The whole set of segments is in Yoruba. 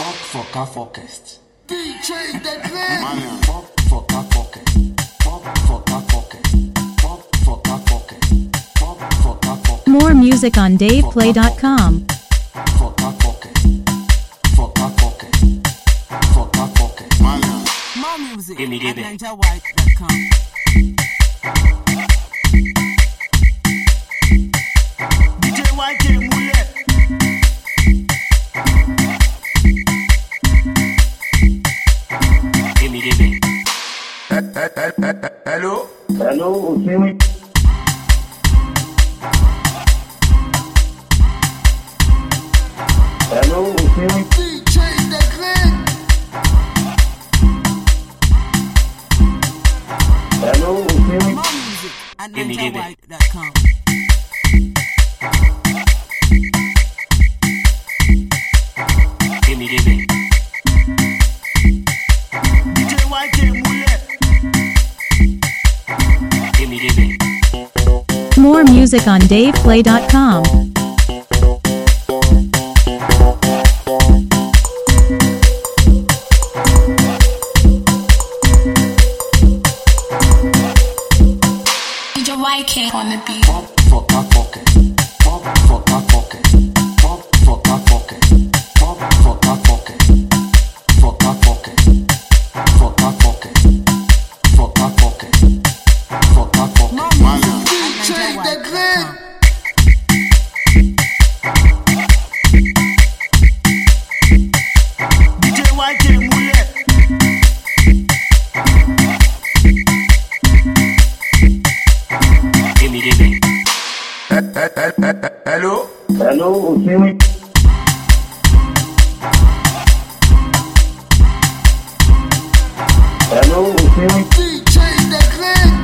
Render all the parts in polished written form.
for car forecast. DJ the Glen. Pop for car forecast. Pop for car forecast. Pop for car forecast. Pop for car forecast. More music on DavePlay.com. For car forecast. For car forecast. For car forecast. More music at NinjaWhite.com. DJ White Mule. Hello? Hello, okay. Hello, okay. DJ the Glen. Hello, okay. More music at NinjaWhite.com. DJ White Mule. More music on DavePlay.com. DJ White on the beat. Pop for car forecast. Pop for car forecast. Pop for car forecast. Pop for car forecast. For car forecast. For car forecast. For car forecast. For car More forecast. music at DJ the Glen. DJ White Mule. Hello? Hello, okay. Hello, okay. DJ the Glen.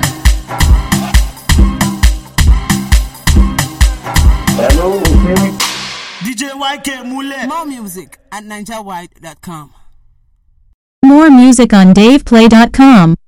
Hello, okay. DJ White Mule. More music at NinjaWhite.com. More music on DavePlay.com.